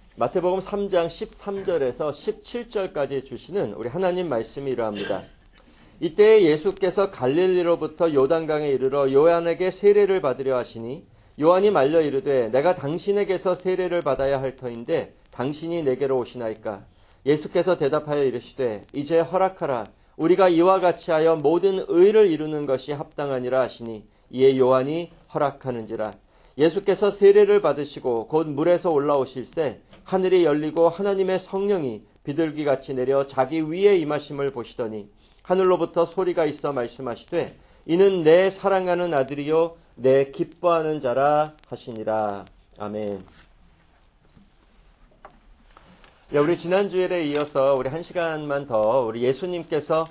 마태복음 3장 13절에서 17절까지 주시는 우리 하나님 말씀이 이러합니다. 이때 예수께서 갈릴리로부터 요단강에 이르러 요한에게 세례를 받으려 하시니 요한이 말려 이르되 내가 당신에게서 세례를 받아야 할 터인데 당신이 내게로 오시나이까. 예수께서 대답하여 이르시되 이제 허락하라. 우리가 이와 같이 하여 모든 의를 이루는 것이 합당하니라 하시니 이에 요한이 허락하는지라. 예수께서 세례를 받으시고 곧 물에서 올라오실새 하늘이 열리고 하나님의 성령이 비둘기같이 내려 자기 위에 임하심을 보시더니 하늘로부터 소리가 있어 말씀하시되 이는 내 사랑하는 아들이요 내 기뻐하는 자라 하시니라. 아멘. 우리 지난주일에 이어서 우리 한 시간만 더 우리 예수님께서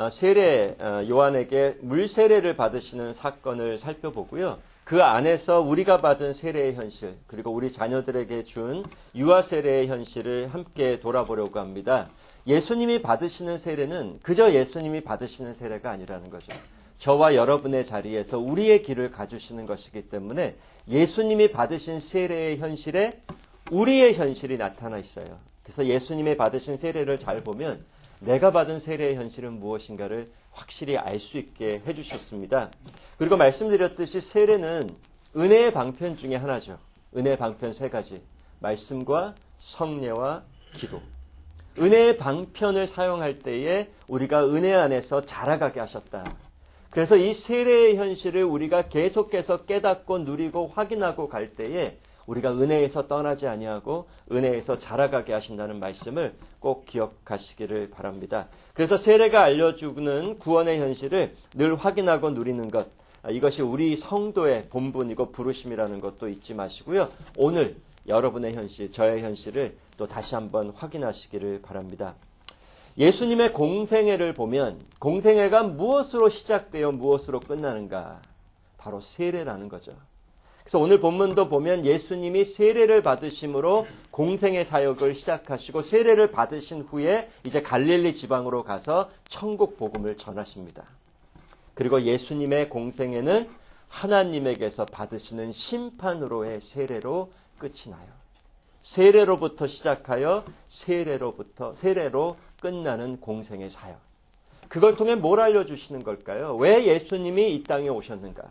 요한에게 물 세례를 받으시는 사건을 살펴보고요. 그 안에서 우리가 받은 세례의 현실, 그리고 우리 자녀들에게 준 유아 세례의 현실을 함께 돌아보려고 합니다. 예수님이 받으시는 세례는 그저 예수님이 받으시는 세례가 아니라는 거죠. 저와 여러분의 자리에서 우리의 길을 가주시는 것이기 때문에 예수님이 받으신 세례의 현실에 우리의 현실이 나타나 있어요. 그래서 예수님이 받으신 세례를 잘 보면 내가 받은 세례의 현실은 무엇인가를 확실히 알 수 있게 해주셨습니다. 그리고 말씀드렸듯이 세례는 은혜의 방편 중에 하나죠. 은혜의 방편 3가지. 말씀과 성례와 기도. 은혜의 방편을 사용할 때에 우리가 은혜 안에서 자라가게 하셨다. 그래서 이 세례의 현실을 우리가 계속해서 깨닫고 누리고 확인하고 갈 때에 우리가 은혜에서 떠나지 아니하고 은혜에서 자라가게 하신다는 말씀을 꼭 기억하시기를 바랍니다. 그래서 세례가 알려주는 구원의 현실을 늘 확인하고 누리는 것, 이것이 우리 성도의 본분이고 부르심이라는 것도 잊지 마시고요. 오늘 여러분의 현실, 저의 현실을 또 다시 한번 확인하시기를 바랍니다. 예수님의 공생애를 보면 공생애가 무엇으로 시작되어 무엇으로 끝나는가? 바로 세례라는 거죠. 그래서 오늘 본문도 보면 예수님이 세례를 받으심으로 공생의 사역을 시작하시고 세례를 받으신 후에 이제 갈릴리 지방으로 가서 천국 복음을 전하십니다. 그리고 예수님의 공생애는 하나님에게서 받으시는 심판으로의 세례로 끝이 나요. 세례로부터 시작하여 세례로 끝나는 공생의 사역. 그걸 통해 뭘 알려주시는 걸까요? 왜 예수님이 이 땅에 오셨는가?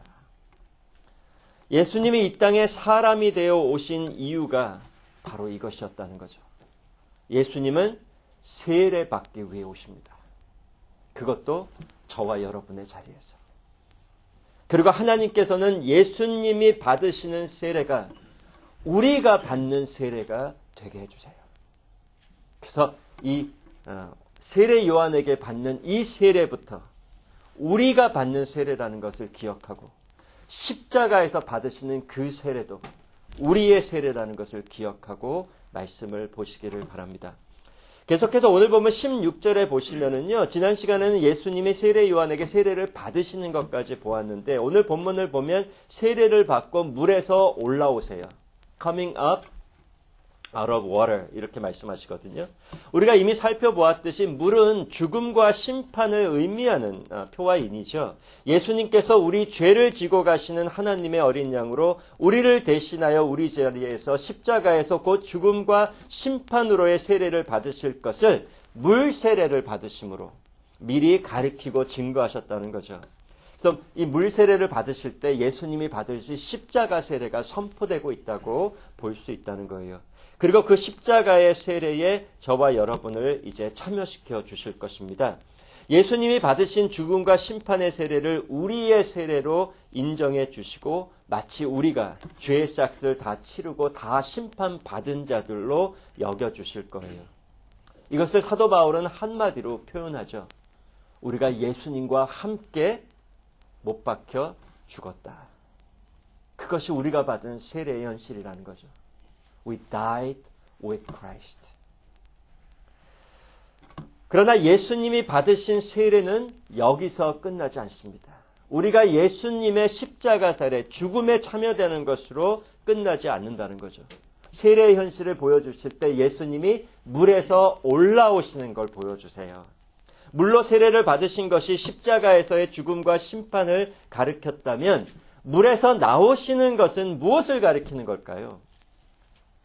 예수님이 이 땅에 사람이 되어 오신 이유가 바로 이것이었다는 거죠. 예수님은 세례받기 위해 오십니다. 그것도 저와 여러분의 자리에서. 그리고 하나님께서는 예수님이 받으시는 세례가 우리가 받는 세례가 되게 해주세요. 그래서 이 세례 요한에게 받는 이 세례부터 우리가 받는 세례라는 것을 기억하고 십자가에서 받으시는 그 세례도 우리의 세례라는 것을 기억하고 말씀을 보시기를 바랍니다. 계속해서 오늘 보면 16절에 보시면은요, 지난 시간에는 예수님이 세례 요한에게 세례를 받으시는 것까지 보았는데 오늘 본문을 보면 세례를 받고 물에서 올라오세요. Coming up out of water 이렇게 말씀하시거든요. 우리가 이미 살펴보았듯이 물은 죽음과 심판을 의미하는 표와 인이죠. 예수님께서 우리 죄를 지고 가시는 하나님의 어린 양으로 우리를 대신하여 우리 자리에서 십자가에서 곧 죽음과 심판으로의 세례를 받으실 것을 물 세례를 받으심으로 미리 가리키고 증거하셨다는 거죠. 그래서 이 물 세례를 받으실 때 예수님이 받으실 십자가 세례가 선포되고 있다고 볼 수 있다는 거예요. 그리고 그 십자가의 세례에 저와 여러분을 이제 참여시켜 주실 것입니다. 예수님이 받으신 죽음과 심판의 세례를 우리의 세례로 인정해 주시고 마치 우리가 죄의 싹을 다 치르고 다 심판받은 자들로 여겨 주실 거예요. 이것을 사도 바울은 한마디로 표현하죠. 우리가 예수님과 함께 못 박혀 죽었다. 그것이 우리가 받은 세례의 현실이라는 거죠. We died with Christ. 그러나 예수님이 받으신 세례는 여기서 끝나지 않습니다. 우리가 예수님의 십자가 사례, 죽음에 참여되는 것으로 끝나지 않는다는 거죠. 세례의 현실을 보여주실 때 예수님이 물에서 올라오시는 걸 보여주세요. 물로 세례를 받으신 것이 십자가에서의 죽음과 심판을 가리켰다면 물에서 나오시는 것은 무엇을 가리키는 걸까요?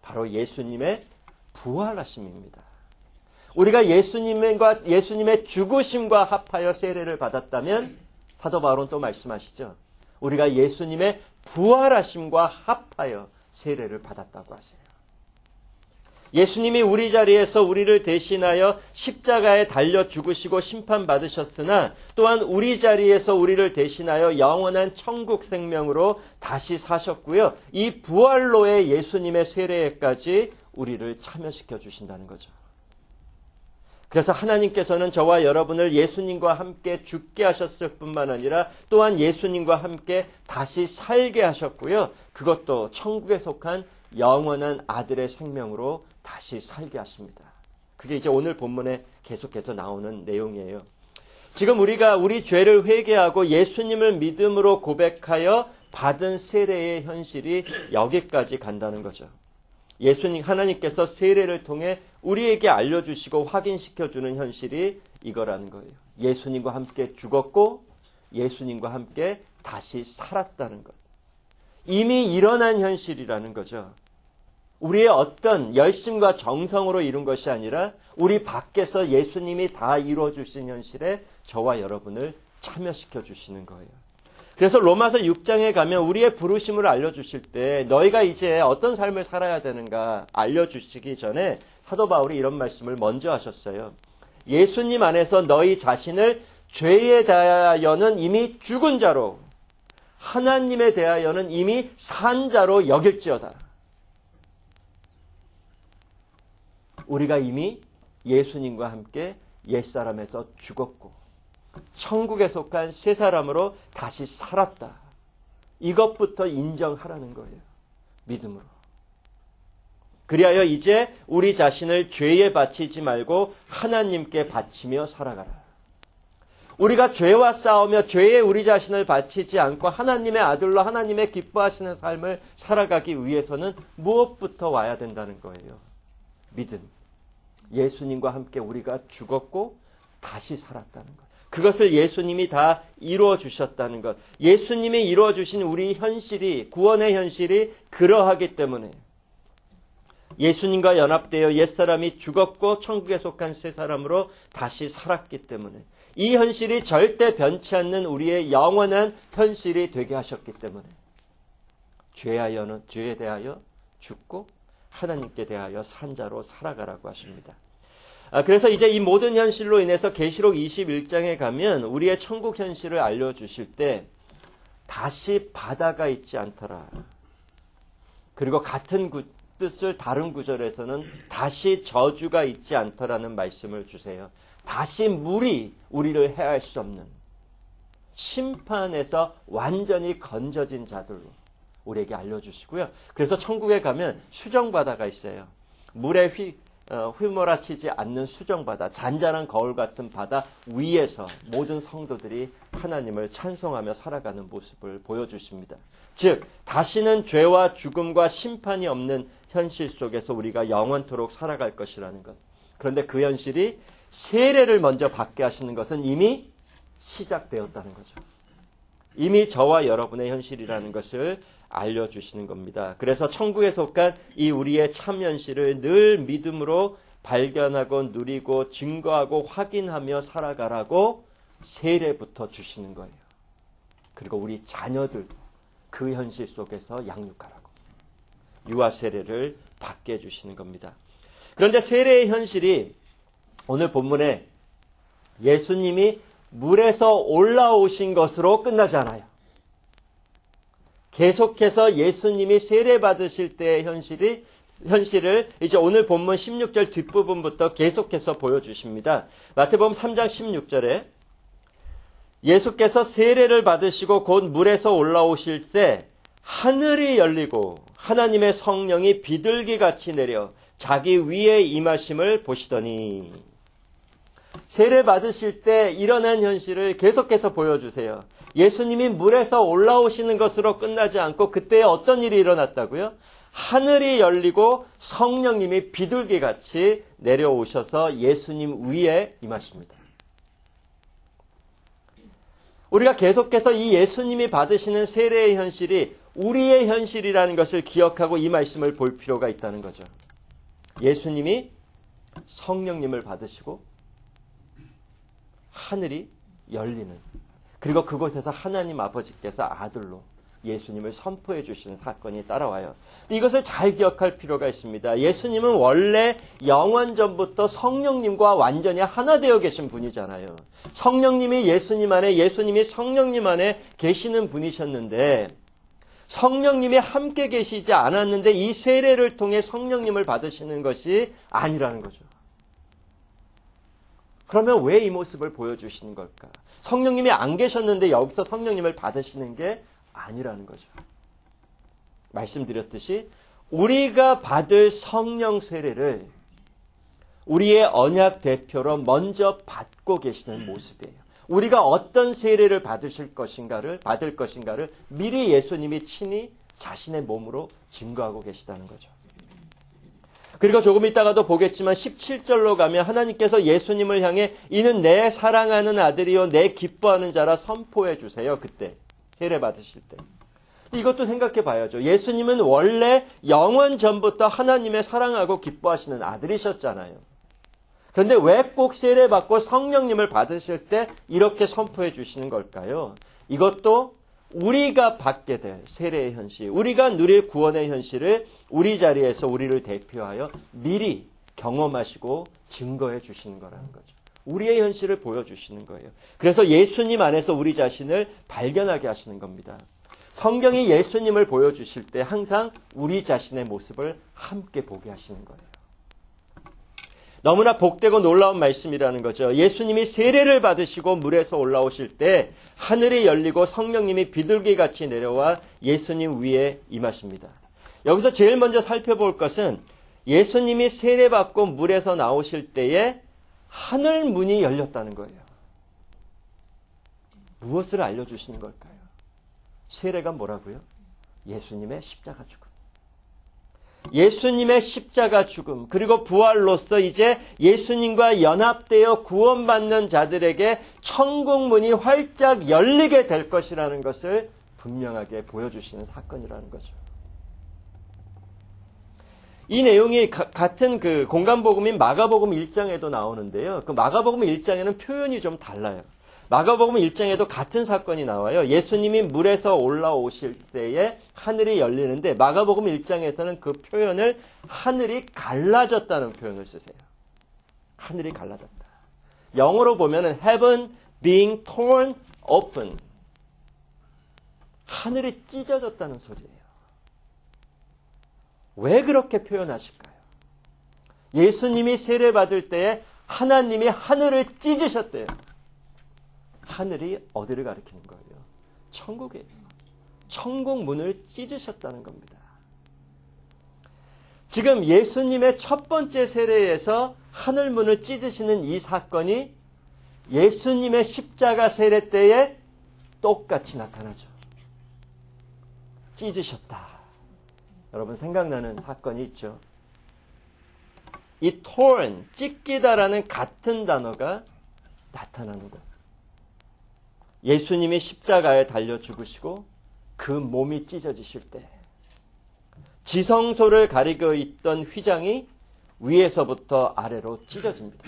바로 예수님의 부활하심입니다. 우리가 예수님의 죽으심과 합하여 세례를 받았다면 사도 바울은 또 말씀하시죠. 우리가 예수님의 부활하심과 합하여 세례를 받았다고 하세요. 예수님이 우리 자리에서 우리를 대신하여 십자가에 달려 죽으시고 심판받으셨으나 또한 우리 자리에서 우리를 대신하여 영원한 천국 생명으로 다시 사셨고요. 이 부활로의 예수님의 세례에까지 우리를 참여시켜 주신다는 거죠. 그래서 하나님께서는 저와 여러분을 예수님과 함께 죽게 하셨을 뿐만 아니라 또한 예수님과 함께 다시 살게 하셨고요. 그것도 천국에 속한 영원한 아들의 생명으로 다시 살게 하십니다. 그게 이제 오늘 본문에 계속해서 나오는 내용이에요. 지금 우리가 우리 죄를 회개하고 예수님을 믿음으로 고백하여 받은 세례의 현실이 여기까지 간다는 거죠. 하나님께서 세례를 통해 우리에게 알려주시고 확인시켜주는 현실이 이거라는 거예요. 예수님과 함께 죽었고 예수님과 함께 다시 살았다는 것. 이미 일어난 현실이라는 거죠. 우리의 어떤 열심과 정성으로 이룬 것이 아니라 우리 밖에서 예수님이 다 이루어주신 현실에 저와 여러분을 참여시켜 주시는 거예요. 그래서 로마서 6장에 가면 우리의 부르심을 알려주실 때 너희가 이제 어떤 삶을 살아야 되는가 알려주시기 전에 사도 바울이 이런 말씀을 먼저 하셨어요. 예수님 안에서 너희 자신을 죄에 대하여는 이미 죽은 자로 하나님에 대하여는 이미 산 자로 여길지어다. 우리가 이미 예수님과 함께 옛사람에서 죽었고 천국에 속한 새 사람으로 다시 살았다. 이것부터 인정하라는 거예요. 믿음으로. 그리하여 이제 우리 자신을 죄에 바치지 말고 하나님께 바치며 살아가라. 우리가 죄와 싸우며 죄에 우리 자신을 바치지 않고 하나님의 아들로 하나님의 기뻐하시는 삶을 살아가기 위해서는 무엇부터 와야 된다는 거예요. 믿음. 예수님과 함께 우리가 죽었고 다시 살았다는 것. 그것을 예수님이 다 이루어 주셨다는 것. 예수님이 이루어 주신 우리 현실이, 구원의 현실이 그러하기 때문에 예수님과 연합되어 옛사람이 죽었고 천국에 속한 새 사람으로 다시 살았기 때문에 이 현실이 절대 변치 않는 우리의 영원한 현실이 되게 하셨기 때문에 죄에 대하여 죽고 하나님께 대하여 산 자로 살아가라고 하십니다. 그래서 이제 이 모든 현실로 인해서 계시록 21장에 가면 우리의 천국 현실을 알려주실 때 다시 바다가 있지 않더라. 그리고 같은 뜻을 다른 구절에서는 다시 저주가 있지 않더라는 말씀을 주세요. 다시 물이 우리를 해할 수 없는 심판에서 완전히 건져진 자들로 우리에게 알려주시고요. 그래서 천국에 가면 수정바다가 있어요. 물에 휘몰아치지 않는 수정바다, 잔잔한 거울 같은 바다 위에서 모든 성도들이 하나님을 찬송하며 살아가는 모습을 보여주십니다. 즉 다시는 죄와 죽음과 심판이 없는 현실 속에서 우리가 영원토록 살아갈 것이라는 것. 그런데 그 현실이 세례를 먼저 받게 하시는 것은 이미 시작되었다는 거죠. 이미 저와 여러분의 현실이라는 것을 알려주시는 겁니다. 그래서 천국에 속한 이 우리의 참 현실을 늘 믿음으로 발견하고 누리고 증거하고 확인하며 살아가라고 세례부터 주시는 거예요. 그리고 우리 자녀들도 그 현실 속에서 양육하라고 유아 세례를 받게 해주시는 겁니다. 그런데 세례의 현실이 오늘 본문에 예수님이 물에서 올라오신 것으로 끝나지 않아요. 계속해서 예수님이 세례 받으실 때의 현실을 이제 오늘 본문 16절 뒷부분부터 계속해서 보여주십니다. 마태복음 3장 16절에 예수께서 세례를 받으시고 곧 물에서 올라오실 때 하늘이 열리고 하나님의 성령이 비둘기같이 내려 자기 위에 임하심을 보시더니 세례 받으실 때 일어난 현실을 계속해서 보여주세요. 예수님이 물에서 올라오시는 것으로 끝나지 않고 그때 어떤 일이 일어났다고요? 하늘이 열리고 성령님이 비둘기같이 내려오셔서 예수님 위에 임하십니다. 우리가 계속해서 이 예수님이 받으시는 세례의 현실이 우리의 현실이라는 것을 기억하고 이 말씀을 볼 필요가 있다는 거죠. 예수님이 성령님을 받으시고 하늘이 열리는, 그리고 그곳에서 하나님 아버지께서 아들로 예수님을 선포해 주시는 사건이 따라와요. 이것을 잘 기억할 필요가 있습니다. 예수님은 원래 영원 전부터 성령님과 완전히 하나 되어 계신 분이잖아요. 성령님이 예수님 안에, 예수님이 성령님 안에 계시는 분이셨는데 성령님이 함께 계시지 않았는데 이 세례를 통해 성령님을 받으시는 것이 아니라는 거죠. 그러면 왜 이 모습을 보여주시는 걸까? 성령님이 안 계셨는데 여기서 성령님을 받으시는 게 아니라는 거죠. 말씀드렸듯이 우리가 받을 성령 세례를 우리의 언약 대표로 먼저 받고 계시는 모습이에요. 우리가 어떤 세례를 받을 것인가를 미리 예수님이 친히 자신의 몸으로 증거하고 계시다는 거죠. 그리고 조금 있다가도 보겠지만 17절로 가면 하나님께서 예수님을 향해 이는 내 사랑하는 아들이요 내 기뻐하는 자라 선포해 주세요. 그때 세례 받으실 때. 이것도 생각해 봐야죠. 예수님은 원래 영원 전부터 하나님의 사랑하고 기뻐하시는 아들이셨잖아요. 그런데 왜 꼭 세례 받고 성령님을 받으실 때 이렇게 선포해 주시는 걸까요? 이것도 우리가 받게 될 세례의 현실, 우리가 누릴 구원의 현실을 우리 자리에서 우리를 대표하여 미리 경험하시고 증거해 주시는 거라는 거죠. 우리의 현실을 보여주시는 거예요. 그래서 예수님 안에서 우리 자신을 발견하게 하시는 겁니다. 성경이 예수님을 보여주실 때 항상 우리 자신의 모습을 함께 보게 하시는 거예요. 너무나 복되고 놀라운 말씀이라는 거죠. 예수님이 세례를 받으시고 물에서 올라오실 때 하늘이 열리고 성령님이 비둘기같이 내려와 예수님 위에 임하십니다. 여기서 제일 먼저 살펴볼 것은 예수님이 세례받고 물에서 나오실 때에 하늘 문이 열렸다는 거예요. 무엇을 알려주시는 걸까요? 세례가 뭐라고요? 예수님의 십자가 죽음. 예수님의 십자가 죽음, 그리고 부활로서 이제 예수님과 연합되어 구원받는 자들에게 천국문이 활짝 열리게 될 것이라는 것을 분명하게 보여주시는 사건이라는 거죠. 이 내용이 같은 그 공간복음인 마가복음 1장에도 나오는데요. 그 마가복음 1장에는 표현이 좀 달라요. 마가복음 1장에도 같은 사건이 나와요. 예수님이 물에서 올라오실 때에 하늘이 열리는데 마가복음 1장에서는 그 표현을 하늘이 갈라졌다는 표현을 쓰세요. 하늘이 갈라졌다. 영어로 보면은 heaven being torn open. 하늘이 찢어졌다는 소리예요. 왜 그렇게 표현하실까요? 예수님이 세례받을 때에 하나님이 하늘을 찢으셨대요. 하늘이 어디를 가리키는 거예요? 천국이에요. 천국 문을 찢으셨다는 겁니다. 지금 예수님의 첫 번째 세례에서 하늘 문을 찢으시는 이 사건이 예수님의 십자가 세례 때에 똑같이 나타나죠. 찢으셨다. 여러분 생각나는 사건이 있죠. 이 torn, 찢기다라는 같은 단어가 나타나는 것. 예수님이 십자가에 달려 죽으시고 그 몸이 찢어지실 때 지성소를 가리고 있던 휘장이 위에서부터 아래로 찢어집니다.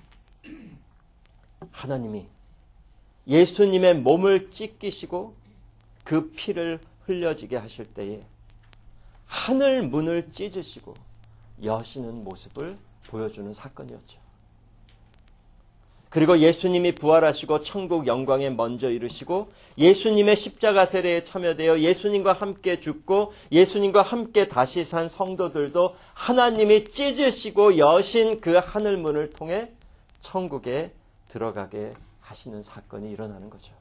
하나님이 예수님의 몸을 찢기시고 그 피를 흘려지게 하실 때에 하늘 문을 찢으시고 여시는 모습을 보여주는 사건이었죠. 그리고 예수님이 부활하시고 천국 영광에 먼저 이르시고 예수님의 십자가 세례에 참여되어 예수님과 함께 죽고 예수님과 함께 다시 산 성도들도 하나님이 찢으시고 여신 그 하늘문을 통해 천국에 들어가게 하시는 사건이 일어나는 거죠.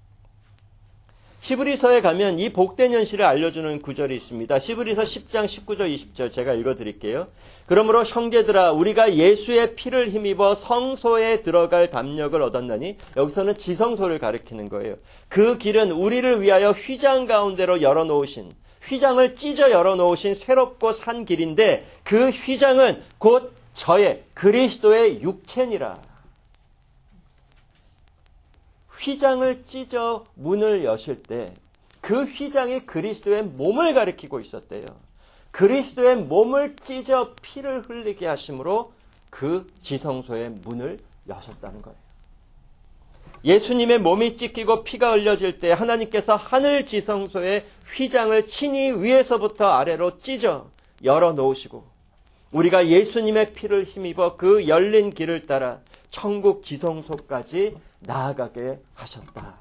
히브리서에 가면 이 복된 현실을 알려주는 구절이 있습니다. 히브리서 10장 19절 20절 제가 읽어드릴게요. 그러므로 형제들아 우리가 예수의 피를 힘입어 성소에 들어갈 담력을 얻었나니 여기서는 지성소를 가리키는 거예요. 그 길은 우리를 위하여 휘장 가운데로 열어놓으신 휘장을 찢어 열어놓으신 새롭고 산 길인데 그 휘장은 곧 저의 그리스도의 육체니라. 휘장을 찢어 문을 여실 때 그 휘장이 그리스도의 몸을 가리키고 있었대요. 그리스도의 몸을 찢어 피를 흘리게 하심으로 그 지성소의 문을 여셨다는 거예요. 예수님의 몸이 찢기고 피가 흘려질 때 하나님께서 하늘 지성소의 휘장을 친히 위에서부터 아래로 찢어 열어놓으시고 우리가 예수님의 피를 힘입어 그 열린 길을 따라 천국 지성소까지 나아가게 하셨다.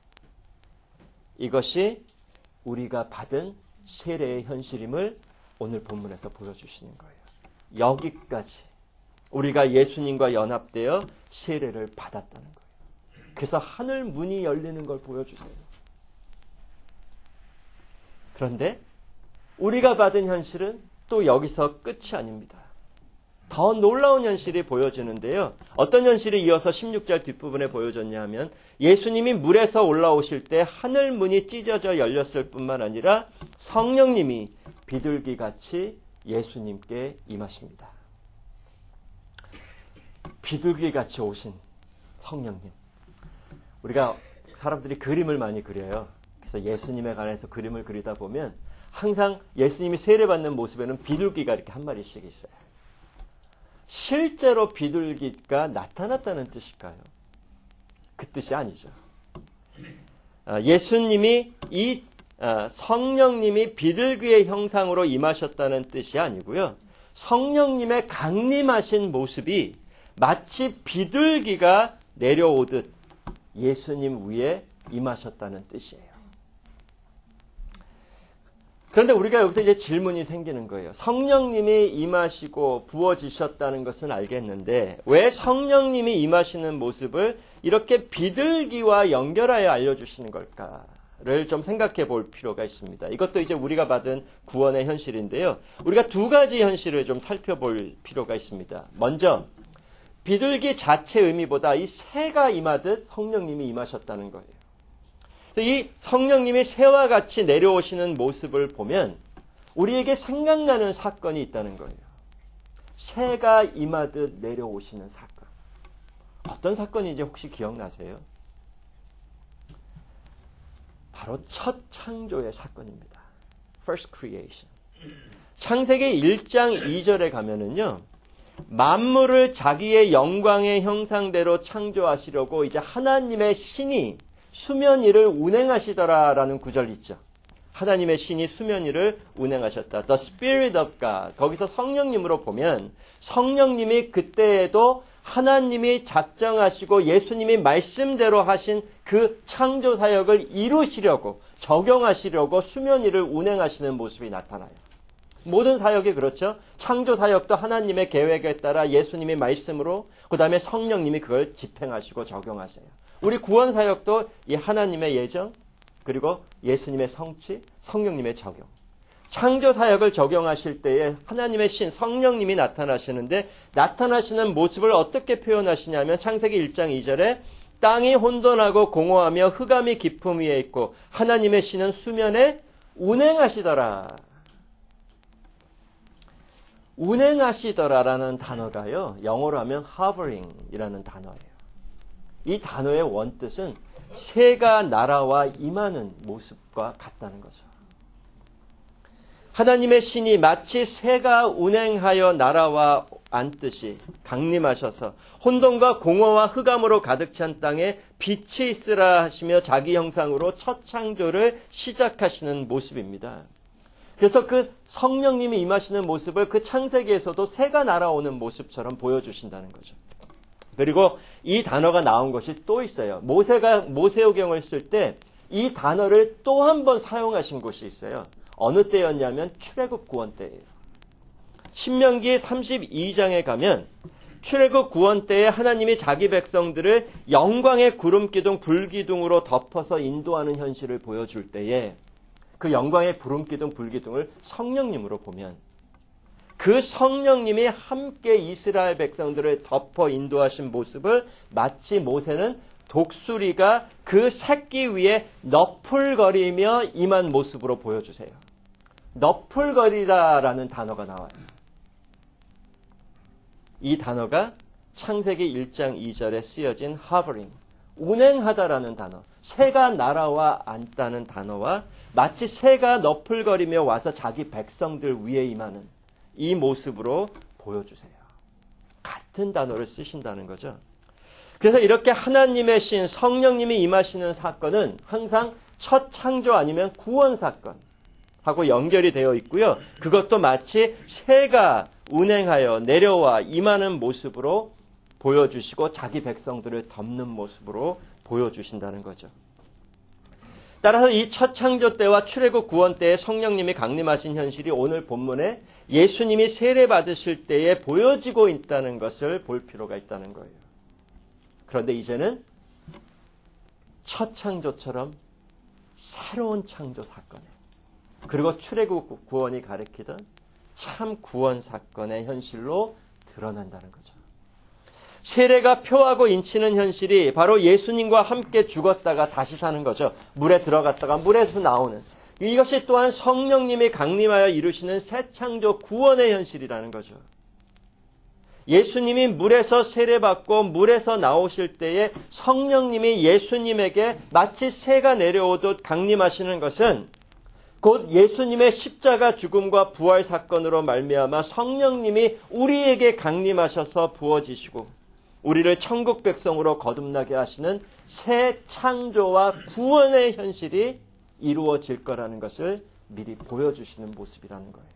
이것이 우리가 받은 세례의 현실임을 오늘 본문에서 보여주시는 거예요. 여기까지 우리가 예수님과 연합되어 세례를 받았다는 거예요. 그래서 하늘 문이 열리는 걸 보여주세요. 그런데 우리가 받은 현실은 또 여기서 끝이 아닙니다. 더 놀라운 현실이 보여지는데요. 어떤 현실이 이어서 16절 뒷부분에 보여졌냐 하면 예수님이 물에서 올라오실 때 하늘 문이 찢어져 열렸을 뿐만 아니라 성령님이 비둘기같이 예수님께 임하십니다. 비둘기같이 오신 성령님. 우리가 사람들이 그림을 많이 그려요. 그래서 예수님에 관해서 그림을 그리다 보면 항상 예수님이 세례받는 모습에는 비둘기가 이렇게 한 마리씩 있어요. 실제로 비둘기가 나타났다는 뜻일까요? 그 뜻이 아니죠. 예수님이 성령님이 비둘기의 형상으로 임하셨다는 뜻이 아니고요. 성령님의 강림하신 모습이 마치 비둘기가 내려오듯 예수님 위에 임하셨다는 뜻이에요. 그런데 우리가 여기서 이제 질문이 생기는 거예요. 성령님이 임하시고 부어지셨다는 것은 알겠는데 왜 성령님이 임하시는 모습을 이렇게 비둘기와 연결하여 알려주시는 걸까를 좀 생각해 볼 필요가 있습니다. 이것도 이제 우리가 받은 구원의 현실인데요. 우리가 두 가지 현실을 좀 살펴볼 필요가 있습니다. 먼저 비둘기 자체 의미보다 이 새가 임하듯 성령님이 임하셨다는 거예요. 이 성령님이 새와 같이 내려오시는 모습을 보면 우리에게 생각나는 사건이 있다는 거예요. 새가 임하듯 내려오시는 사건. 어떤 사건인지 혹시 기억나세요? 바로 첫 창조의 사건입니다. First creation. 창세기 1장 2절에 가면은요. 만물을 자기의 영광의 형상대로 창조하시려고 이제 하나님의 신이 수면 위를 운행하시더라라는 구절이 있죠. 하나님의 신이 수면 위를 운행하셨다. The Spirit of God. 거기서 성령님으로 보면 성령님이 그때에도 하나님이 작정하시고 예수님이 말씀대로 하신 그 창조 사역을 이루시려고 적용하시려고 수면 위를 운행하시는 모습이 나타나요. 모든 사역이 그렇죠. 창조 사역도 하나님의 계획에 따라 예수님의 말씀으로 그 다음에 성령님이 그걸 집행하시고 적용하세요. 우리 구원 사역도 이 하나님의 예정 그리고 예수님의 성취, 성령님의 적용. 창조 사역을 적용하실 때에 하나님의 신, 성령님이 나타나시는데 나타나시는 모습을 어떻게 표현하시냐면 창세기 1장 2절에 땅이 혼돈하고 공허하며 흑암이 깊음 위에 있고 하나님의 신은 수면에 운행하시더라. 운행하시더라라는 단어가요. 영어로 하면 hovering이라는 단어예요. 이 단어의 원뜻은 새가 날아와 임하는 모습과 같다는 거죠. 하나님의 신이 마치 새가 운행하여 날아와 앉듯이 강림하셔서 혼돈과 공허와 흑암으로 가득 찬 땅에 빛이 있으라 하시며 자기 형상으로 첫 창조를 시작하시는 모습입니다. 그래서 그 성령님이 임하시는 모습을 그 창세기에서도 새가 날아오는 모습처럼 보여주신다는 거죠. 그리고 이 단어가 나온 것이 또 있어요. 모세가 모세오경을 쓸 때 이 단어를 또 한 번 사용하신 곳이 있어요. 어느 때였냐면 출애굽 구원 때예요. 신명기 32장에 가면 출애굽 구원 때에 하나님이 자기 백성들을 영광의 구름기둥, 불기둥으로 덮어서 인도하는 현실을 보여줄 때에 그 영광의 구름기둥, 불기둥을 성령님으로 보면 그 성령님이 함께 이스라엘 백성들을 덮어 인도하신 모습을 마치 모세는 독수리가 그 새끼 위에 너풀거리며 임한 모습으로 보여주세요. 너풀거리다라는 단어가 나와요. 이 단어가 창세기 1장 2절에 쓰여진 hovering, 운행하다라는 단어, 새가 날아와 앉다는 단어와 마치 새가 너풀거리며 와서 자기 백성들 위에 임하는 이 모습으로 보여주세요. 같은 단어를 쓰신다는 거죠. 그래서 이렇게 하나님의 신 성령님이 임하시는 사건은 항상 첫 창조 아니면 구원 사건하고 연결이 되어 있고요. 그것도 마치 새가 운행하여 내려와 임하는 모습으로 보여주시고 자기 백성들을 덮는 모습으로 보여주신다는 거죠. 따라서 이 첫 창조 때와 출애굽 구원 때에 성령님이 강림하신 현실이 오늘 본문에 예수님이 세례 받으실 때에 보여지고 있다는 것을 볼 필요가 있다는 거예요. 그런데 이제는 첫 창조처럼 새로운 창조 사건에, 그리고 출애굽 구원이 가리키던 참 구원 사건의 현실로 드러난다는 거죠. 세례가 표하고 인치는 현실이 바로 예수님과 함께 죽었다가 다시 사는 거죠. 물에 들어갔다가 물에서 나오는. 이것이 또한 성령님이 강림하여 이루시는 새 창조 구원의 현실이라는 거죠. 예수님이 물에서 세례받고 물에서 나오실 때에 성령님이 예수님에게 마치 새가 내려오듯 강림하시는 것은 곧 예수님의 십자가 죽음과 부활 사건으로 말미암아 성령님이 우리에게 강림하셔서 부어지시고 우리를 천국 백성으로 거듭나게 하시는 새 창조와 구원의 현실이 이루어질 거라는 것을 미리 보여주시는 모습이라는 거예요.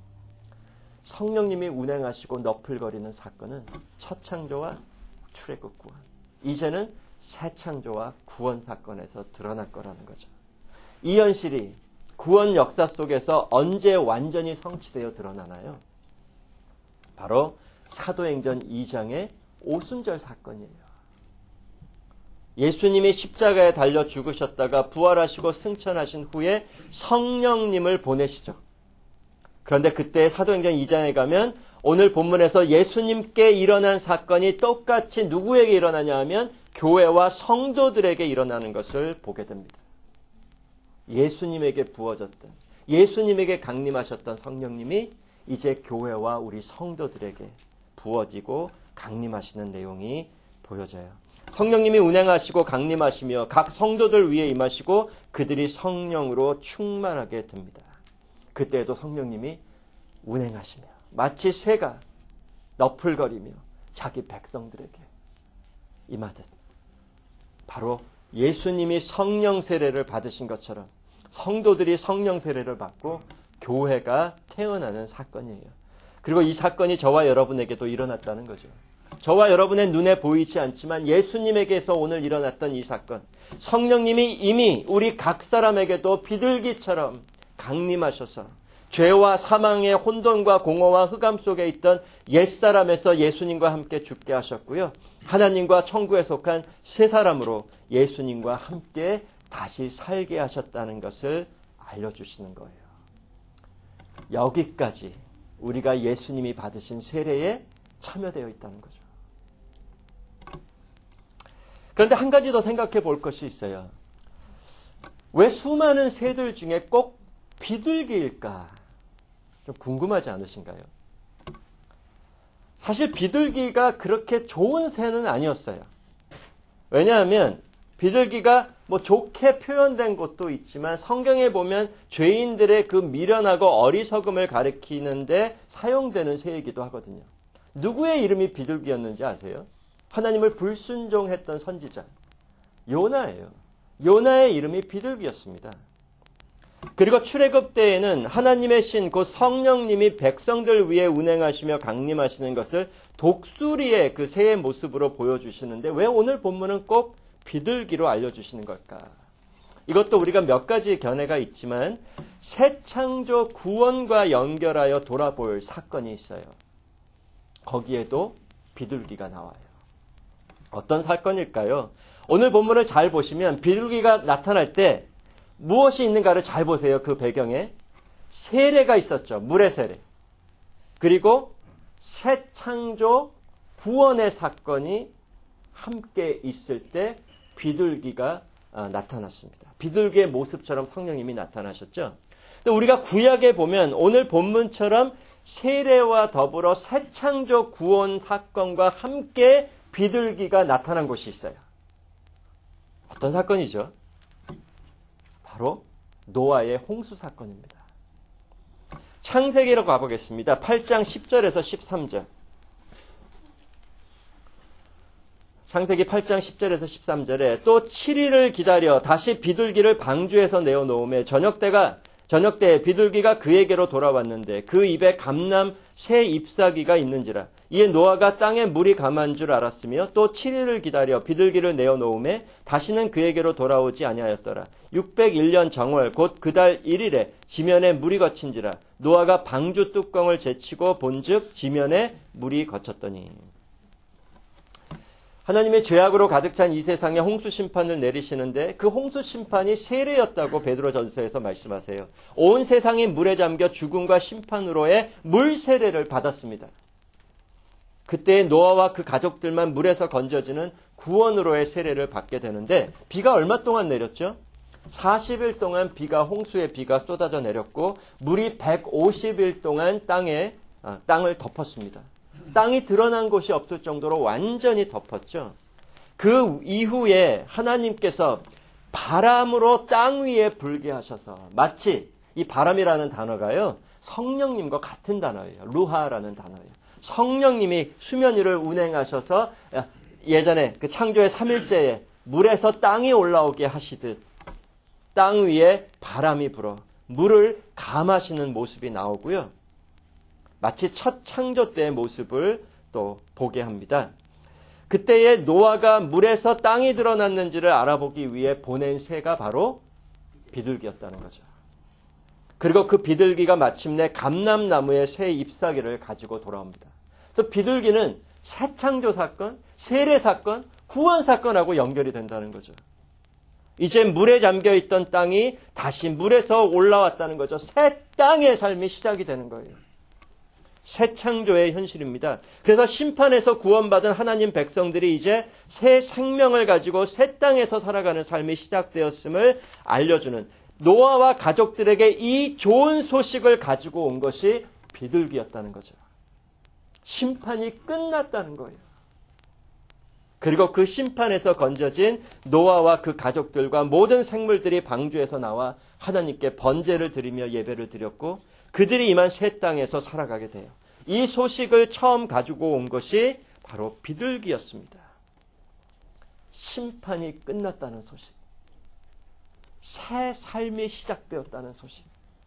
성령님이 운행하시고 너풀거리는 사건은 첫 창조와 출애굽 구원, 이제는 새 창조와 구원 사건에서 드러날 거라는 거죠. 이 현실이 구원 역사 속에서 언제 완전히 성취되어 드러나나요? 바로 사도행전 2장의 오순절 사건이에요. 예수님이 십자가에 달려 죽으셨다가 부활하시고 승천하신 후에 성령님을 보내시죠. 그런데 그때 사도행전 2장에 가면 오늘 본문에서 예수님께 일어난 사건이 똑같이 누구에게 일어나냐 하면 교회와 성도들에게 일어나는 것을 보게 됩니다. 예수님에게 부어졌던, 예수님에게 강림하셨던 성령님이 이제 교회와 우리 성도들에게 부어지고 강림하시는 내용이 보여져요. 성령님이 운행하시고 강림하시며 각 성도들 위에 임하시고 그들이 성령으로 충만하게 됩니다. 그때에도 성령님이 운행하시며 마치 새가 너풀거리며 자기 백성들에게 임하듯 바로 예수님이 성령 세례를 받으신 것처럼 성도들이 성령 세례를 받고 교회가 태어나는 사건이에요. 그리고 이 사건이 저와 여러분에게도 일어났다는 거죠. 저와 여러분의 눈에 보이지 않지만 예수님에게서 오늘 일어났던 이 사건, 성령님이 이미 우리 각 사람에게도 비둘기처럼 강림하셔서 죄와 사망의 혼돈과 공허와 흑암 속에 있던 옛사람에서 예수님과 함께 죽게 하셨고요. 하나님과 천국에 속한 새 사람으로 예수님과 함께 다시 살게 하셨다는 것을 알려주시는 거예요. 여기까지 우리가 예수님이 받으신 세례에 참여되어 있다는 거죠. 그런데 한 가지 더 생각해 볼 것이 있어요. 왜 수많은 새들 중에 꼭 비둘기일까? 좀 궁금하지 않으신가요? 사실 비둘기가 그렇게 좋은 새는 아니었어요. 왜냐하면 비둘기가 좋게 표현된 것도 있지만 성경에 보면 죄인들의 그 미련하고 어리석음을 가리키는데 사용되는 새이기도 하거든요. 누구의 이름이 비둘기였는지 아세요? 하나님을 불순종했던 선지자 요나예요. 요나의 이름이 비둘기였습니다. 그리고 출애굽 때에는 하나님의 신 곧 성령님이 백성들 위에 운행하시며 강림하시는 것을 독수리의 그 새의 모습으로 보여주시는데 왜 오늘 본문은 꼭 비둘기로 알려주시는 걸까? 이것도 우리가 몇 가지 견해가 있지만 새 창조 구원과 연결하여 돌아볼 사건이 있어요. 거기에도 비둘기가 나와요. 어떤 사건일까요? 오늘 본문을 잘 보시면 비둘기가 나타날 때 무엇이 있는가를 잘 보세요. 그 배경에 세례가 있었죠. 물의 세례. 그리고 새 창조 구원의 사건이 함께 있을 때 비둘기가 나타났습니다. 비둘기의 모습처럼 성령님이 나타나셨죠. 근데 우리가 구약에 보면 오늘 본문처럼 세례와 더불어 새 창조 구원 사건과 함께 비둘기가 나타난 곳이 있어요. 어떤 사건이죠? 바로 노아의 홍수 사건입니다. 창세기로 가보겠습니다. 8장 10절에서 13절. 창세기 8장 10절에서 13절에 또 7일을 기다려 다시 비둘기를 방주에서 내어놓음에 저녁때에 비둘기가 그에게로 돌아왔는데 그 입에 감람 새 잎사귀가 있는지라. 이에 노아가 땅에 물이 감한 줄 알았으며 또 7일을 기다려 비둘기를 내어놓음에 다시는 그에게로 돌아오지 아니하였더라. 601년 정월 곧 그 달 1일에 지면에 물이 거친지라. 노아가 방주 뚜껑을 제치고 본즉 지면에 물이 거쳤더니. 하나님의 죄악으로 가득 찬 이 세상에 홍수 심판을 내리시는데 그 홍수 심판이 세례였다고 베드로전서에서 말씀하세요. 온 세상이 물에 잠겨 죽음과 심판으로의 물 세례를 받았습니다. 그때 노아와 그 가족들만 물에서 건져지는 구원으로의 세례를 받게 되는데 비가 얼마 동안 내렸죠? 40일 동안 홍수의 비가 쏟아져 내렸고 물이 150일 동안 땅을 덮었습니다. 땅이 드러난 곳이 없을 정도로 완전히 덮었죠. 그 이후에 하나님께서 바람으로 땅 위에 불게 하셔서 마치 이 바람이라는 단어가요. 성령님과 같은 단어예요. 루하라는 단어예요. 성령님이 수면 위를 운행하셔서 예전에 그 창조의 3일째에 물에서 땅이 올라오게 하시듯 땅 위에 바람이 불어 물을 감하시는 모습이 나오고요. 마치 첫 창조 때의 모습을 또 보게 합니다. 그때에 노아가 물에서 땅이 드러났는지를 알아보기 위해 보낸 새가 바로 비둘기였다는 거죠. 그리고 그 비둘기가 마침내 감람나무의 새 잎사귀를 가지고 돌아옵니다. 그래서 비둘기는 새 창조 사건, 세례 사건, 구원 사건하고 연결이 된다는 거죠. 이제 물에 잠겨있던 땅이 다시 물에서 올라왔다는 거죠. 새 땅의 삶이 시작이 되는 거예요. 새 창조의 현실입니다. 그래서 심판에서 구원받은 하나님 백성들이 이제 새 생명을 가지고 새 땅에서 살아가는 삶이 시작되었음을 알려주는 노아와 가족들에게 이 좋은 소식을 가지고 온 것이 비둘기였다는 거죠. 심판이 끝났다는 거예요. 그리고 그 심판에서 건져진 노아와 그 가족들과 모든 생물들이 방주에서 나와 하나님께 번제를 드리며 예배를 드렸고 그들이 임한 새 땅에서 살아가게 돼요. 이 소식을 처음 가지고 온 것이 바로 비둘기였습니다. 심판이 끝났다는 소식. 새 삶이 시작되었다는 소식.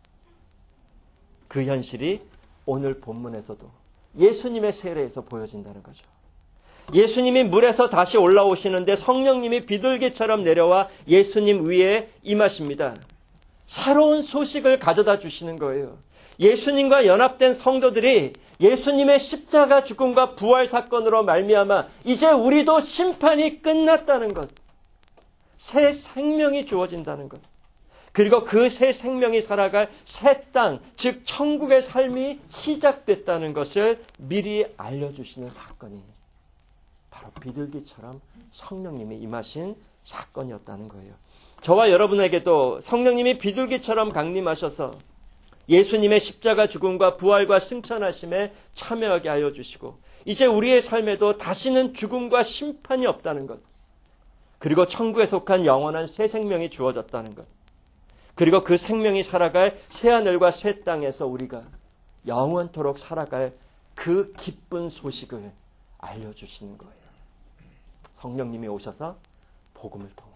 그 현실이 오늘 본문에서도 예수님의 세례에서 보여진다는 거죠. 예수님이 물에서 다시 올라오시는데 성령님이 비둘기처럼 내려와 예수님 위에 임하십니다. 새로운 소식을 가져다 주시는 거예요. 예수님과 연합된 성도들이 예수님의 십자가 죽음과 부활 사건으로 말미암아 이제 우리도 심판이 끝났다는 것. 새 생명이 주어진다는 것. 그리고 그 새 생명이 살아갈 새 땅, 즉 천국의 삶이 시작됐다는 것을 미리 알려주시는 사건이 바로 비둘기처럼 성령님이 임하신 사건이었다는 거예요. 저와 여러분에게도 성령님이 비둘기처럼 강림하셔서 예수님의 십자가 죽음과 부활과 승천하심에 참여하게 하여 주시고 이제 우리의 삶에도 다시는 죽음과 심판이 없다는 것. 그리고 천국에 속한 영원한 새 생명이 주어졌다는 것. 그리고 그 생명이 살아갈 새하늘과 새 땅에서 우리가 영원토록 살아갈 그 기쁜 소식을 알려주시는 거예요. 성령님이 오셔서 복음을 통해.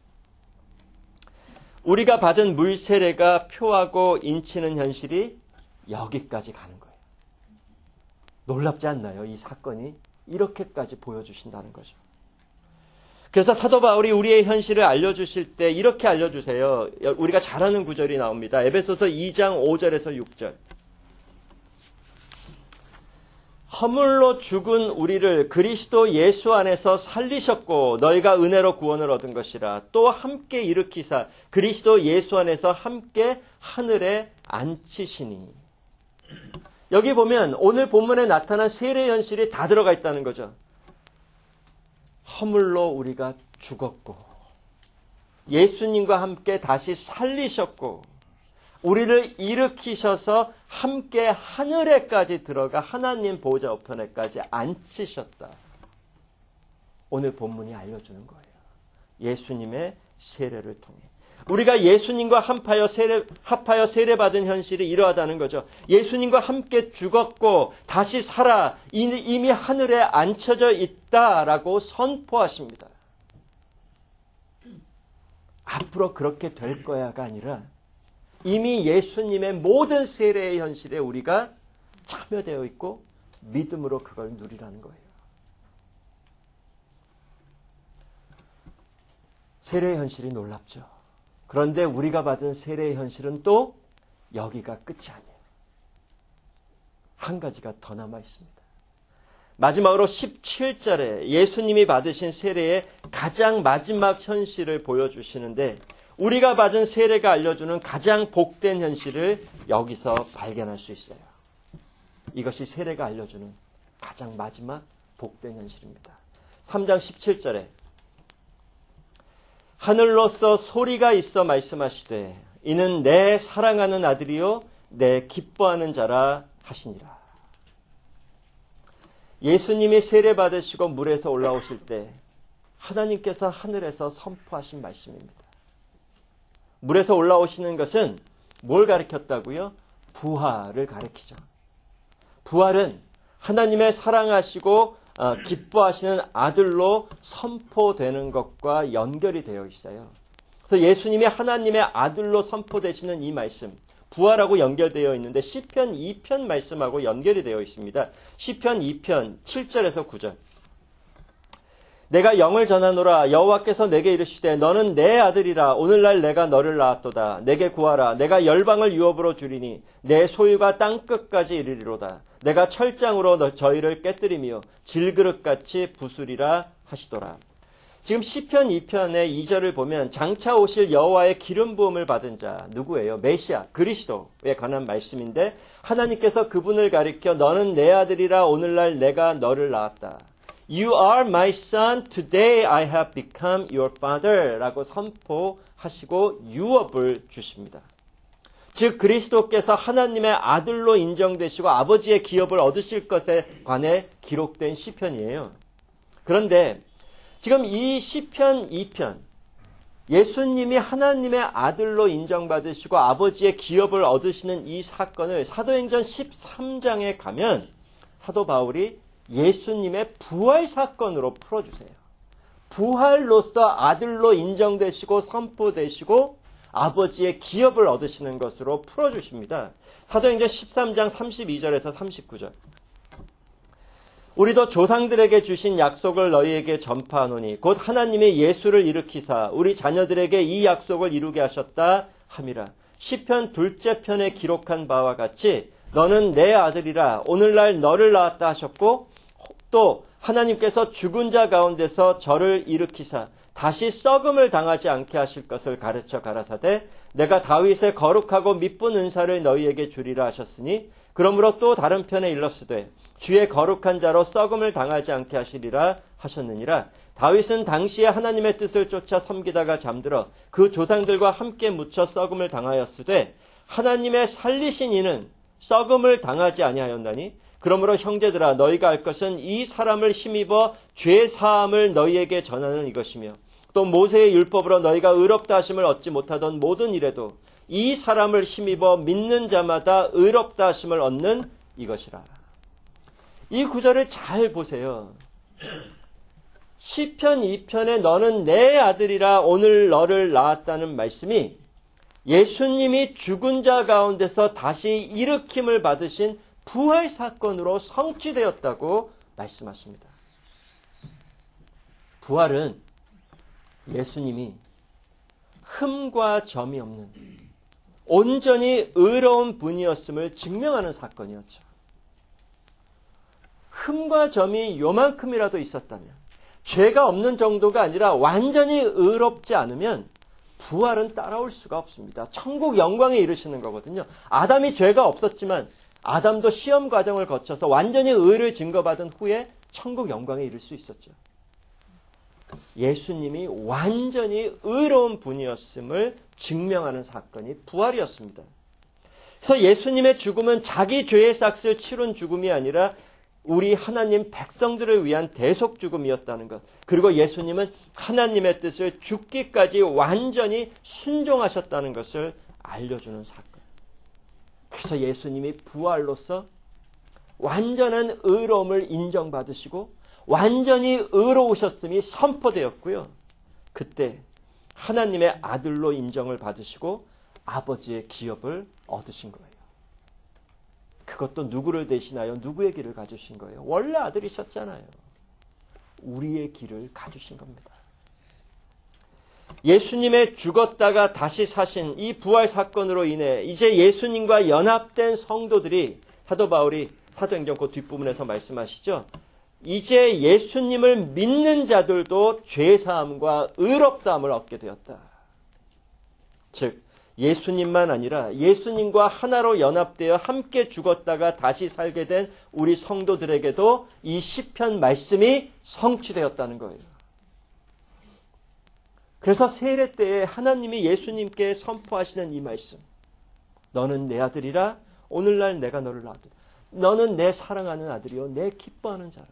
우리가 받은 물 세례가 표하고 인치는 현실이 여기까지 가는 거예요. 놀랍지 않나요? 이 사건이 이렇게까지 보여주신다는 거죠. 그래서 사도 바울이 우리의 현실을 알려주실 때 이렇게 알려주세요. 우리가 잘 아는 구절이 나옵니다. 에베소서 2장 5절에서 6절. 허물로 죽은 우리를 그리스도 예수 안에서 살리셨고 너희가 은혜로 구원을 얻은 것이라. 또 함께 일으키사 그리스도 예수 안에서 함께 하늘에 앉히시니. 여기 보면 오늘 본문에 나타난 세례 현실이 다 들어가 있다는 거죠. 허물로 우리가 죽었고 예수님과 함께 다시 살리셨고 우리를 일으키셔서 함께 하늘에까지 들어가 하나님 보좌 우편에까지 앉히셨다. 오늘 본문이 알려주는 거예요. 예수님의 세례를 통해. 우리가 예수님과 합하여 세례받은 현실이 이러하다는 거죠. 예수님과 함께 죽었고 다시 살아 이미 하늘에 앉혀져 있다라고 선포하십니다. 앞으로 그렇게 될 거야가 아니라 이미 예수님의 모든 세례의 현실에 우리가 참여되어 있고 믿음으로 그걸 누리라는 거예요. 세례의 현실이 놀랍죠. 그런데 우리가 받은 세례의 현실은 또 여기가 끝이 아니에요. 한 가지가 더 남아 있습니다. 마지막으로 17절에 예수님이 받으신 세례의 가장 마지막 현실을 보여주시는데 우리가 받은 세례가 알려주는 가장 복된 현실을 여기서 발견할 수 있어요. 이것이 세례가 알려주는 가장 마지막 복된 현실입니다. 3장 17절에 하늘로서 소리가 있어 말씀하시되 이는 내 사랑하는 아들이요 내 기뻐하는 자라 하시니라. 예수님이 세례 받으시고 물에서 올라오실 때 하나님께서 하늘에서 선포하신 말씀입니다. 물에서 올라오시는 것은 뭘 가리켰다고요? 부활을 가리키죠. 부활은 하나님의 사랑하시고 기뻐하시는 아들로 선포되는 것과 연결이 되어 있어요. 그래서 예수님이 하나님의 아들로 선포되시는 이 말씀, 부활하고 연결되어 있는데 시편 2편 말씀하고 연결이 되어 있습니다. 시편 2편 7절에서 9절. 내가 영을 전하노라. 여호와께서 내게 이르시되 너는 내 아들이라. 오늘날 내가 너를 낳았도다. 내게 구하라. 내가 열방을 유업으로 주리니 내 소유가 땅끝까지 이르리로다. 내가 철장으로 저희를 깨뜨리며 질그릇같이 부수리라 하시더라. 지금 시편 2편의 2절을 보면 장차 오실 여호와의 기름 부음을 받은 자 누구예요? 메시아 그리스도에 관한 말씀인데 하나님께서 그분을 가리켜 너는 내 아들이라. 오늘날 내가 너를 낳았다. You are my son, today I have become your father 라고 선포하시고 유업을 주십니다. 즉 그리스도께서 하나님의 아들로 인정되시고 아버지의 기업을 얻으실 것에 관해 기록된 시편이에요. 그런데 지금 이 시편 2편 예수님이 하나님의 아들로 인정받으시고 아버지의 기업을 얻으시는 이 사건을 사도행전 13장에 가면 사도 바울이 예수님의 부활 사건으로 풀어주세요. 부활로서 아들로 인정되시고 선포되시고 아버지의 기업을 얻으시는 것으로 풀어주십니다. 사도행전 13장 32절에서 39절. 우리도 조상들에게 주신 약속을 너희에게 전파하노니 곧 하나님이 예수를 일으키사 우리 자녀들에게 이 약속을 이루게 하셨다 함이라. 시편 2째 편에 기록한 바와 같이 너는 내 아들이라. 오늘날 너를 낳았다 하셨고 또 하나님께서 죽은 자 가운데서 저를 일으키사 다시 썩음을 당하지 않게 하실 것을 가르쳐 가라사대 내가 다윗의 거룩하고 미쁜 은사를 너희에게 주리라 하셨으니 그러므로 또 다른 편에 일렀으되 주의 거룩한 자로 썩음을 당하지 않게 하시리라 하셨느니라. 다윗은 당시에 하나님의 뜻을 쫓아 섬기다가 잠들어 그 조상들과 함께 묻혀 썩음을 당하였으되 하나님의 살리신 이는 썩음을 당하지 아니하였나니 그러므로 형제들아 너희가 알 것은 이 사람을 힘입어 죄 사함을 너희에게 전하는 이것이며 또 모세의 율법으로 너희가 의롭다 하심을 얻지 못하던 모든 일에도 이 사람을 힘입어 믿는 자마다 의롭다 하심을 얻는 이것이라. 이 구절을 잘 보세요. 시편 2편에 너는 내 아들이라 오늘 너를 낳았다는 말씀이 예수님이 죽은 자 가운데서 다시 일으킴을 받으신 부활 사건으로 성취되었다고 말씀하십니다. 부활은 예수님이 흠과 점이 없는 온전히 의로운 분이었음을 증명하는 사건이었죠. 흠과 점이 요만큼이라도 있었다면 죄가 없는 정도가 아니라 완전히 의롭지 않으면 부활은 따라올 수가 없습니다. 천국 영광에 이르시는 거거든요. 아담이 죄가 없었지만 아담도 시험 과정을 거쳐서 완전히 의를 증거받은 후에 천국 영광에 이를 수 있었죠. 예수님이 완전히 의로운 분이었음을 증명하는 사건이 부활이었습니다. 그래서 예수님의 죽음은 자기 죄의 삭을 치른 죽음이 아니라 우리 하나님 백성들을 위한 대속 죽음이었다는 것. 그리고 예수님은 하나님의 뜻을 죽기까지 완전히 순종하셨다는 것을 알려주는 사건. 그래서 예수님이 부활로서 완전한 의로움을 인정받으시고 완전히 의로우셨음이 선포되었고요. 그때 하나님의 아들로 인정을 받으시고 아버지의 기업을 얻으신 거예요. 그것도 누구를 대신하여 누구의 길을 가주신 거예요? 원래 아들이셨잖아요. 우리의 길을 가주신 겁니다. 예수님의 죽었다가 다시 사신 이 부활 사건으로 인해 이제 예수님과 연합된 성도들이 사도 바울이 사도행전 그 뒷부분에서 말씀하시죠. 이제 예수님을 믿는 자들도 죄사함과 의롭다함을 얻게 되었다. 즉 예수님만 아니라 예수님과 하나로 연합되어 함께 죽었다가 다시 살게 된 우리 성도들에게도 이 시편 말씀이 성취되었다는 거예요. 그래서 세례 때에 하나님이 예수님께 선포하시는 이 말씀. 너는 내 아들이라 오늘날 내가 너를 낳았다. 너는 내 사랑하는 아들이요 내 기뻐하는 자라.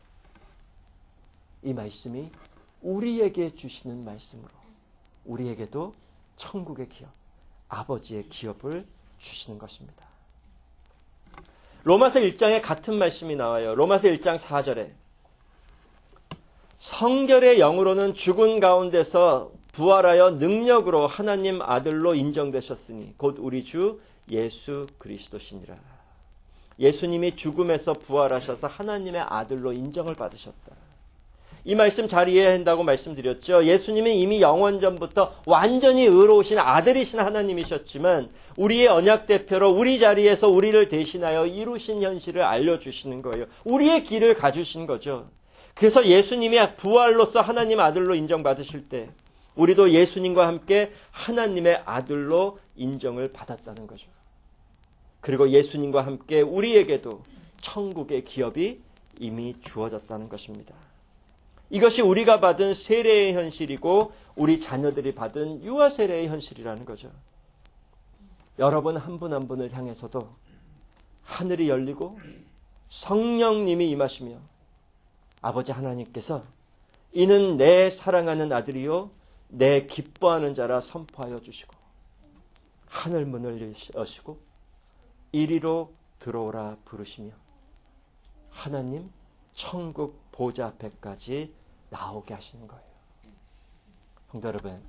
이 말씀이 우리에게 주시는 말씀으로 우리에게도 천국의 기업, 아버지의 기업을 주시는 것입니다. 로마서 1장에 같은 말씀이 나와요. 로마서 1장 4절에 성결의 영으로는 죽은 가운데서 부활하여 능력으로 하나님 아들로 인정되셨으니 곧 우리 주 예수 그리스도시니라. 예수님이 죽음에서 부활하셔서 하나님의 아들로 인정을 받으셨다. 이 말씀 잘 이해해야 한다고 말씀드렸죠. 예수님은 이미 영원전부터 완전히 의로우신 아들이신 하나님이셨지만 우리의 언약 대표로 우리 자리에서 우리를 대신하여 이루신 현실을 알려주시는 거예요. 우리의 길을 가주신 거죠. 그래서 예수님이 부활로서 하나님 아들로 인정받으실 때 우리도 예수님과 함께 하나님의 아들로 인정을 받았다는 거죠. 그리고 예수님과 함께 우리에게도 천국의 기업이 이미 주어졌다는 것입니다. 이것이 우리가 받은 세례의 현실이고 우리 자녀들이 받은 유아 세례의 현실이라는 거죠. 여러분 한 분 한 분을 향해서도 하늘이 열리고 성령님이 임하시며 아버지 하나님께서 이는 내 사랑하는 아들이요 내 기뻐하는 자라 선포하여 주시고 하늘 문을 여시고 이리로 들어오라 부르시며 하나님 천국 보좌 앞에까지 나오게 하시는 거예요. 성도 여러분,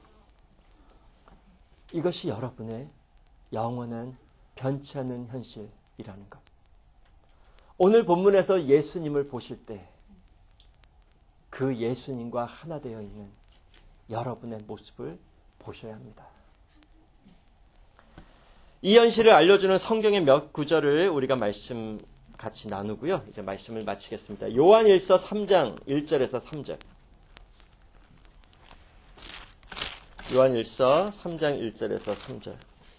이것이 여러분의 영원한 변치 않는 현실이라는 것. 오늘 본문에서 예수님을 보실 때 그 예수님과 하나 되어 있는 여러분의 모습을 보셔야 합니다. 이 현실을 알려주는 성경의 몇 구절을 우리가 말씀 같이 나누고요. 이제 말씀을 마치겠습니다. 요한일서 3장 1절에서 3절. 요한일서 3장 1절에서 3절.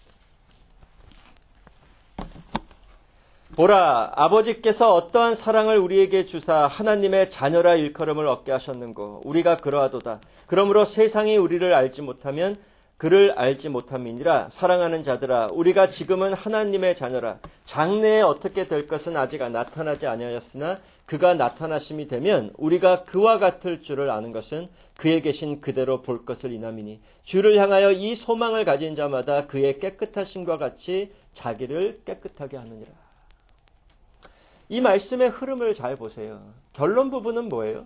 보라, 아버지께서 어떠한 사랑을 우리에게 주사 하나님의 자녀라 일컬음을 얻게 하셨는고 우리가 그러하도다. 그러므로 세상이 우리를 알지 못하면 그를 알지 못함이니라. 사랑하는 자들아, 우리가 지금은 하나님의 자녀라. 장래에 어떻게 될 것은 아직 나타나지 아니하였으나 그가 나타나심이 되면 우리가 그와 같을 줄을 아는 것은 그에 계신 그대로 볼 것을 인함이니 주를 향하여 이 소망을 가진 자마다 그의 깨끗하심과 같이 자기를 깨끗하게 하느니라. 이 말씀의 흐름을 잘 보세요. 결론 부분은 뭐예요?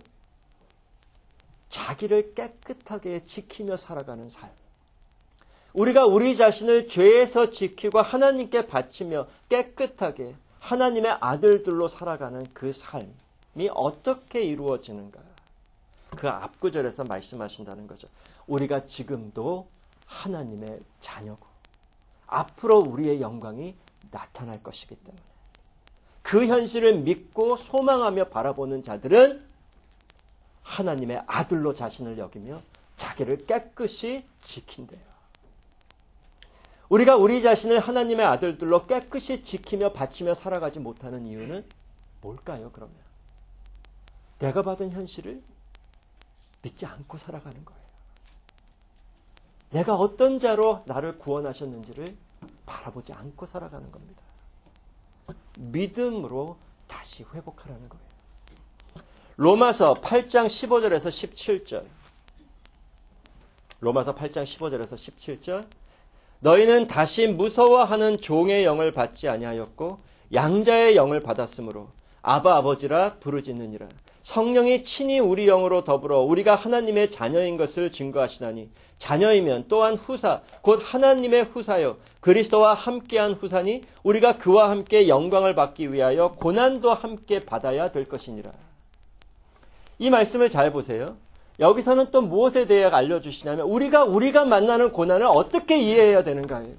자기를 깨끗하게 지키며 살아가는 삶. 우리가 우리 자신을 죄에서 지키고 하나님께 바치며 깨끗하게 하나님의 아들들로 살아가는 그 삶이 어떻게 이루어지는가? 그 앞구절에서 말씀하신다는 거죠. 우리가 지금도 하나님의 자녀고 앞으로 우리의 영광이 나타날 것이기 때문에 그 현실을 믿고 소망하며 바라보는 자들은 하나님의 아들로 자신을 여기며 자기를 깨끗이 지킨대요. 우리가 우리 자신을 하나님의 아들들로 깨끗이 지키며 바치며 살아가지 못하는 이유는 뭘까요, 그러면? 내가 받은 현실을 믿지 않고 살아가는 거예요. 내가 어떤 자로 나를 구원하셨는지를 바라보지 않고 살아가는 겁니다. 믿음으로 다시 다시 회복하라는 거예요. 로마서 8장 15절에서 17절. 로마서 8장 15절에서 17절. 너희는 다시 무서워하는 종의 영을 받지 아니하였고 양자의 영을 받았으므로 아바 아버지라 부르짖느니라. 성령이 친히 우리 영으로 더불어 우리가 하나님의 자녀인 것을 증거하시나니 자녀이면 또한 후사 곧 하나님의 후사요 그리스도와 함께한 후사니 우리가 그와 함께 영광을 받기 위하여 고난도 함께 받아야 될 것이니라. 이 말씀을 잘 보세요. 여기서는 또 무엇에 대해 알려주시냐면 우리가 만나는 고난을 어떻게 이해해야 되는가예요.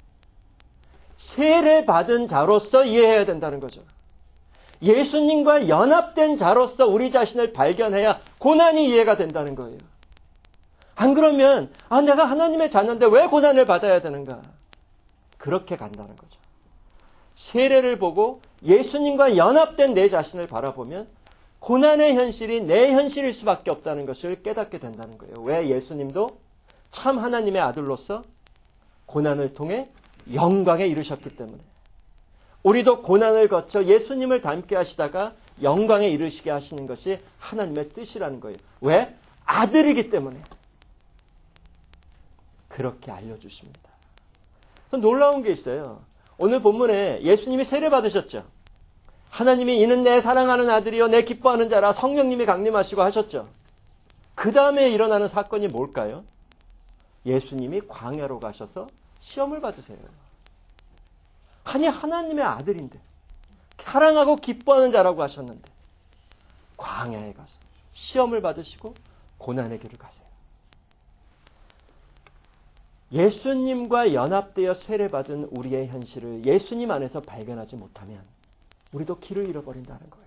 세례받은 자로서 이해해야 된다는 거죠. 예수님과 연합된 자로서 우리 자신을 발견해야 고난이 이해가 된다는 거예요. 안 그러면 내가 하나님의 자녀인데 왜 고난을 받아야 되는가? 그렇게 간다는 거죠. 세례를 보고 예수님과 연합된 내 자신을 바라보면 고난의 현실이 내 현실일 수밖에 없다는 것을 깨닫게 된다는 거예요. 왜? 예수님도 참 하나님의 아들로서 고난을 통해 영광에 이르셨기 때문에. 우리도 고난을 거쳐 예수님을 닮게 하시다가 영광에 이르시게 하시는 것이 하나님의 뜻이라는 거예요. 왜? 아들이기 때문에. 그렇게 알려주십니다. 놀라운 게 있어요. 오늘 본문에 예수님이 세례 받으셨죠. 하나님이 이는 내 사랑하는 아들이요 내 기뻐하는 자라 성령님이 강림하시고 하셨죠. 그 다음에 일어나는 사건이 뭘까요? 예수님이 광야로 가셔서 시험을 받으세요. 아니 하나님의 아들인데 사랑하고 기뻐하는 자라고 하셨는데 광야에 가서 시험을 받으시고 고난의 길을 가세요. 예수님과 연합되어 세례받은 우리의 현실을 예수님 안에서 발견하지 못하면 우리도 길을 잃어버린다는 거예요.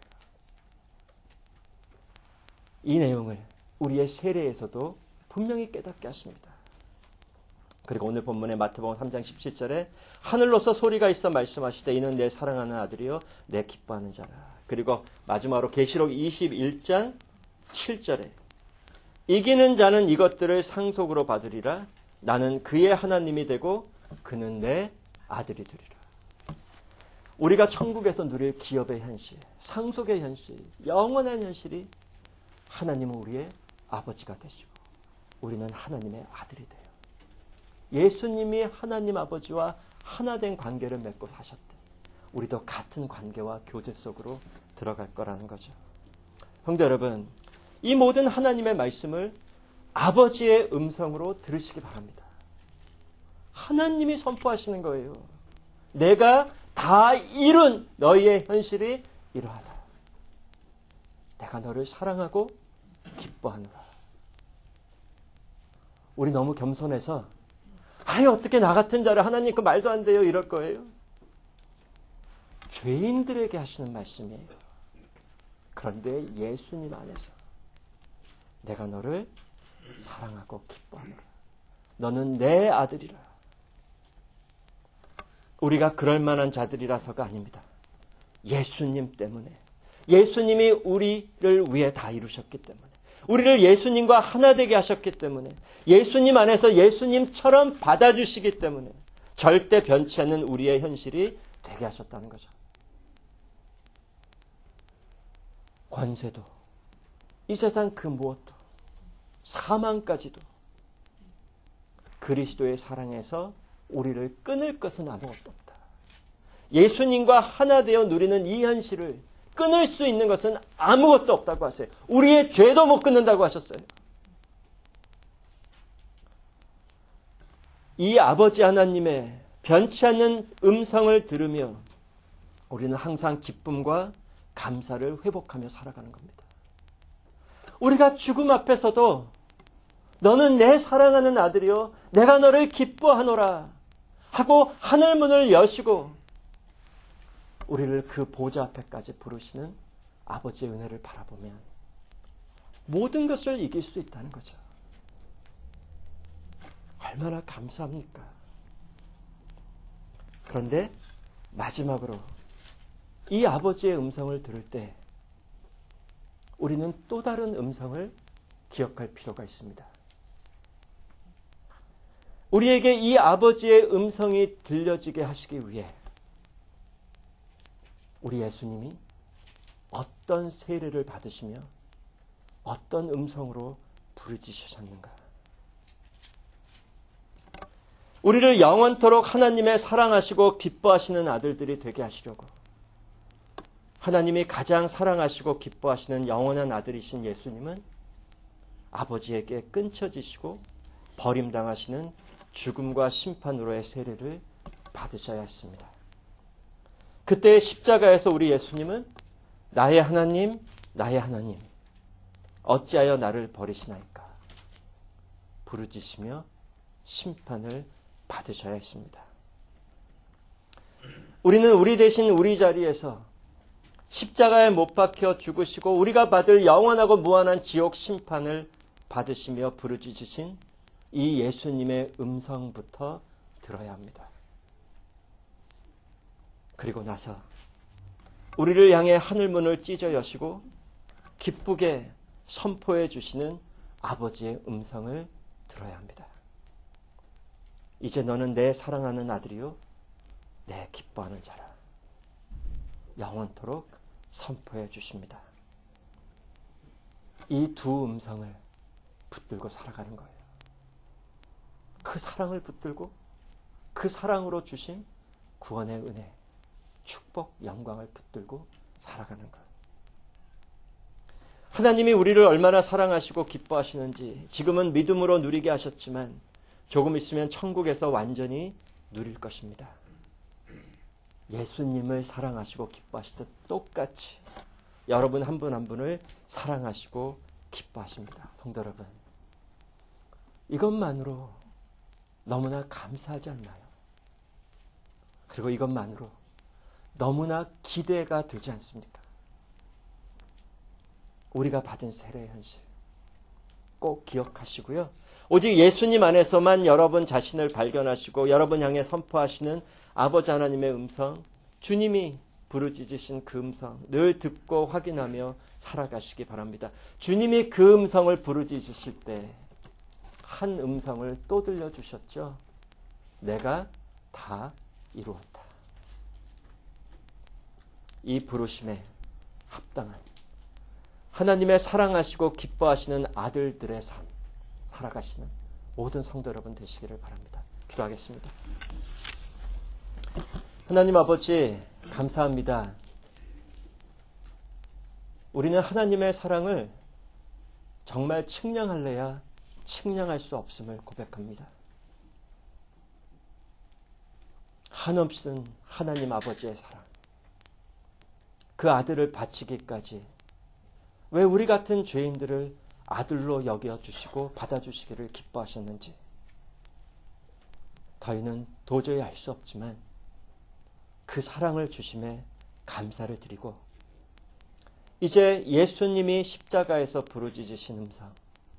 이 내용을 우리의 세례에서도 분명히 깨닫게 하십니다. 그리고 오늘 본문의 마태복음 3장 17절에 하늘로서 소리가 있어 말씀하시되 이는 내 사랑하는 아들이요 내 기뻐하는 자라. 그리고 마지막으로 계시록 21장 7절에 이기는 자는 이것들을 상속으로 받으리라. 나는 그의 하나님이 되고 그는 내 아들이 되리라. 우리가 천국에서 누릴 기업의 현실, 상속의 현실, 영원한 현실이 하나님은 우리의 아버지가 되시고 우리는 하나님의 아들이 돼요. 예수님이 하나님 아버지와 하나된 관계를 맺고 사셨듯 우리도 같은 관계와 교제 속으로 들어갈 거라는 거죠. 형제 여러분, 이 모든 하나님의 말씀을 아버지의 음성으로 들으시기 바랍니다. 하나님이 선포하시는 거예요. 내가 다 이룬 너희의 현실이 이러하다. 내가 너를 사랑하고 기뻐하노라. 우리 너무 겸손해서 어떻게 나 같은 자를 하나님 그 말도 안 돼요 이럴 거예요. 죄인들에게 하시는 말씀이에요. 그런데 예수님 안에서 내가 너를 사랑하고 기뻐하노라. 너는 내 아들이라. 우리가 그럴 만한 자들이라서가 아닙니다. 예수님 때문에. 예수님이 우리를 위해 다 이루셨기 때문에. 우리를 예수님과 하나 되게 하셨기 때문에. 예수님 안에서 예수님처럼 받아주시기 때문에 절대 변치 않는 우리의 현실이 되게 하셨다는 거죠. 권세도, 이 세상 그 무엇도, 사망까지도 그리스도의 사랑에서 우리를 끊을 것은 아무것도 없다. 예수님과 하나 되어 누리는 이 현실을 끊을 수 있는 것은 아무것도 없다고 하세요. 우리의 죄도 못 끊는다고 하셨어요. 이 아버지 하나님의 변치 않는 음성을 들으며 우리는 항상 기쁨과 감사를 회복하며 살아가는 겁니다. 우리가 죽음 앞에서도 너는 내 사랑하는 아들이요 내가 너를 기뻐하노라 하고 하늘문을 여시고 우리를 그 보좌 앞에까지 부르시는 아버지의 은혜를 바라보면 모든 것을 이길 수 있다는 거죠. 얼마나 감사합니까? 그런데 마지막으로 이 아버지의 음성을 들을 때 우리는 또 다른 음성을 기억할 필요가 있습니다. 우리에게 이 아버지의 음성이 들려지게 하시기 위해 우리 예수님이 어떤 세례를 받으시며 어떤 음성으로 부르짖으셨는가? 우리를 영원토록 하나님의 사랑하시고 기뻐하시는 아들들이 되게 하시려고 하나님이 가장 사랑하시고 기뻐하시는 영원한 아들이신 예수님은 아버지에게 끊쳐지시고 버림당하시는 죽음과 심판으로의 세례를 받으셔야 했습니다. 그때 십자가에서 우리 예수님은 나의 하나님, 나의 하나님, 어찌하여 나를 버리시나이까? 부르짖으며 심판을 받으셔야 했습니다. 우리는 우리 대신 우리 자리에서 십자가에 못 박혀 죽으시고 우리가 받을 영원하고 무한한 지옥 심판을 받으시며 부르짖으신 이 예수님의 음성부터 들어야 합니다. 그리고 나서 우리를 향해 하늘문을 찢어 여시고 기쁘게 선포해 주시는 아버지의 음성을 들어야 합니다. 이제 너는 내 사랑하는 아들이요 내 기뻐하는 자라. 영원토록 선포해 주십니다. 이 두 음성을 붙들고 살아가는 거예요. 그 사랑을 붙들고 그 사랑으로 주신 구원의 은혜, 축복, 영광을 붙들고 살아가는 것. 하나님이 우리를 얼마나 사랑하시고 기뻐하시는지 지금은 믿음으로 누리게 하셨지만 조금 있으면 천국에서 완전히 누릴 것입니다. 예수님을 사랑하시고 기뻐하시듯 똑같이 여러분 한 분 한 분을 사랑하시고 기뻐하십니다. 성도 여러분, 이것만으로 너무나 감사하지 않나요? 그리고 이것만으로 너무나 기대가 되지 않습니까? 우리가 받은 세례의 현실 꼭 기억하시고요. 오직 예수님 안에서만 여러분 자신을 발견하시고 여러분 향해 선포하시는 아버지 하나님의 음성, 주님이 부르짖으신 그 음성 늘 듣고 확인하며 살아가시기 바랍니다. 주님이 그 음성을 부르짖으실 때 한 음성을 또 들려주셨죠. 내가 다 이루었다. 이 부르심에 합당한 하나님의 사랑하시고 기뻐하시는 아들들의 삶 살아가시는 모든 성도 여러분 되시기를 바랍니다. 기도하겠습니다. 하나님 아버지 감사합니다. 우리는 하나님의 사랑을 정말 측량할래야 측량할 수 없음을 고백합니다. 한없은 하나님 아버지의 사랑, 그 아들을 바치기까지 왜 우리 같은 죄인들을 아들로 여겨주시고 받아주시기를 기뻐하셨는지 저희는 도저히 알 수 없지만 그 사랑을 주심에 감사를 드리고 이제 예수님이 십자가에서 부르짖으신 음성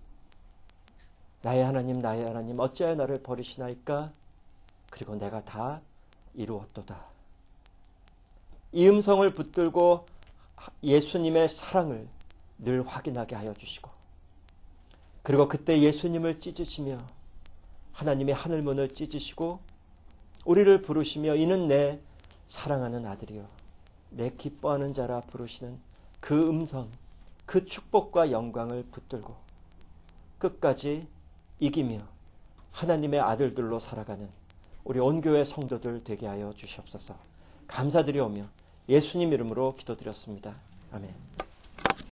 나의 하나님 나의 하나님 어찌하여 나를 버리시나이까? 그리고 내가 다 이루었도다. 이 음성을 붙들고 예수님의 사랑을 늘 확인하게 하여 주시고 그리고 그때 예수님을 찢으시며 하나님의 하늘문을 찢으시고 우리를 부르시며 이는 내 사랑하는 아들이요 내 기뻐하는 자라 부르시는 그 음성, 그 축복과 영광을 붙들고 끝까지 이기며 하나님의 아들들로 살아가는 우리 온교회 성도들 되게 하여 주시옵소서. 감사드리오며 예수님 이름으로 기도드렸습니다. 아멘.